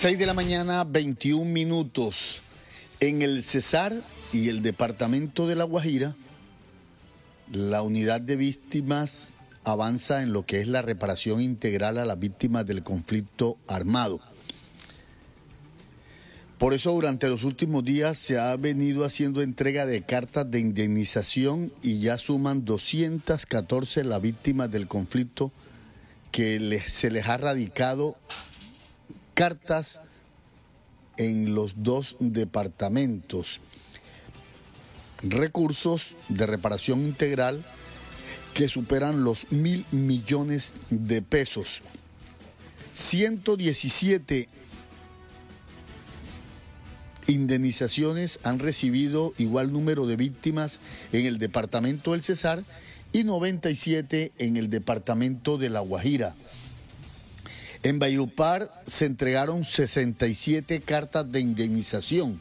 6 de la mañana, 21 minutos. En el Cesar y el departamento de La Guajira, la unidad de víctimas avanza en lo que es la reparación integral a las víctimas del conflicto armado. Por eso durante los últimos días se ha venido haciendo entrega de cartas de indemnización y ya suman 214 las víctimas del conflicto que se les ha radicado cartas en los dos departamentos. Recursos de reparación integral que superan los 1.000 millones de pesos. 117 indemnizaciones han recibido igual número de víctimas en el departamento del Cesar y 97 en el departamento de La Guajira. En Valledupar se entregaron 67 cartas de indemnización.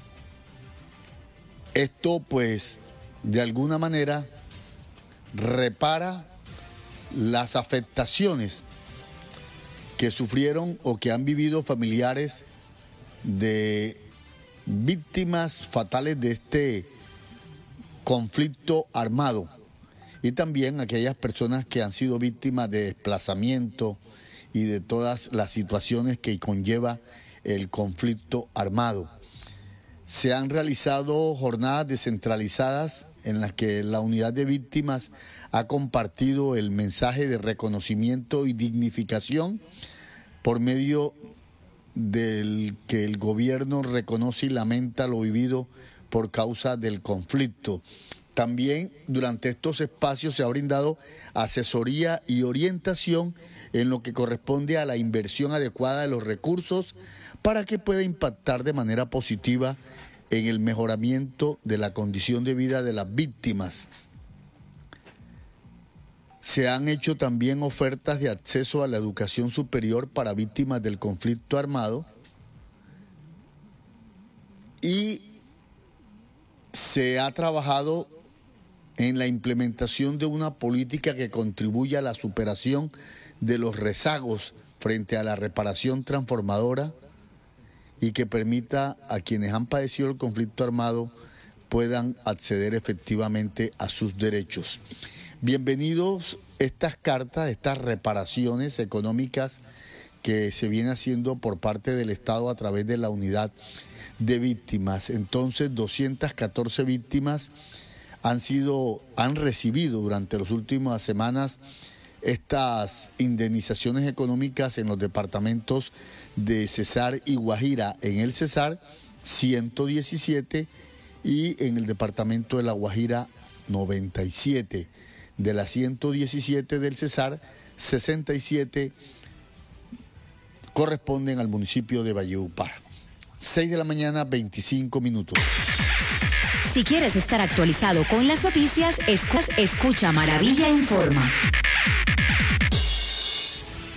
Esto, pues, de alguna manera repara las afectaciones que sufrieron o que han vivido familiares de víctimas fatales de este conflicto armado y también aquellas personas que han sido víctimas de desplazamiento y de todas las situaciones que conlleva el conflicto armado. Se han realizado jornadas descentralizadas en las que la unidad de víctimas ha compartido el mensaje de reconocimiento y dignificación por medio del que el gobierno reconoce y lamenta lo vivido por causa del conflicto. También durante estos espacios se ha brindado asesoría y orientación en lo que corresponde a la inversión adecuada de los recursos para que pueda impactar de manera positiva en el mejoramiento de la condición de vida de las víctimas. Se han hecho también ofertas de acceso a la educación superior para víctimas del conflicto armado y se ha trabajado en la implementación de una política que contribuya a la superación de los rezagos frente a la reparación transformadora y que permita a quienes han padecido el conflicto armado puedan acceder efectivamente a sus derechos. Bienvenidos estas cartas, estas reparaciones económicas que se viene haciendo por parte del Estado a través de la unidad de víctimas. Entonces, 214 víctimas han recibido durante las últimas semanas estas indemnizaciones económicas en los departamentos de Cesar y Guajira. En el Cesar, 117 y en el departamento de La Guajira, 97. De las 117 del Cesar, 67 corresponden al municipio de Valledupar. 6 de la mañana, 25 minutos. Si quieres estar actualizado con las noticias, escucha Maravilla Informa.